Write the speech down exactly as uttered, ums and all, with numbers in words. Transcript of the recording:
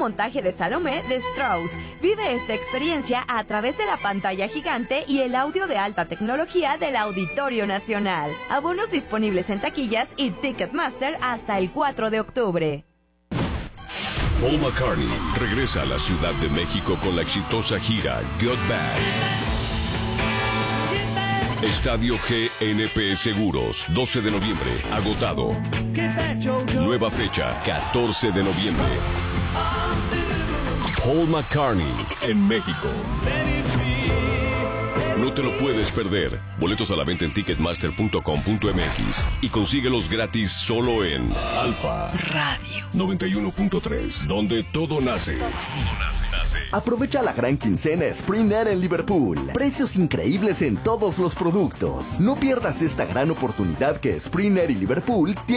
montaje de Salomé de Strauss. Vive esta experiencia a través de la pantalla gigante y el audio de alta tecnología del Auditorio Nacional. Abonos disponibles en taquillas y Ticketmaster hasta el cuatro de octubre. Paul McCartney regresa a la Ciudad de México con la exitosa gira Get Back. Estadio G N P Seguros, doce de noviembre, agotado. Nueva fecha, catorce de noviembre. Paul McCartney en México. No te lo puedes perder. Boletos a la venta en ticketmaster punto com punto m x y consíguelos gratis solo en Alfa Radio noventa y uno punto tres, donde todo nace. Todo nace, nace. Aprovecha la gran quincena Sprint en Liverpool. Precios increíbles en todos los productos. No pierdas esta gran oportunidad que Sprint y Liverpool tienen.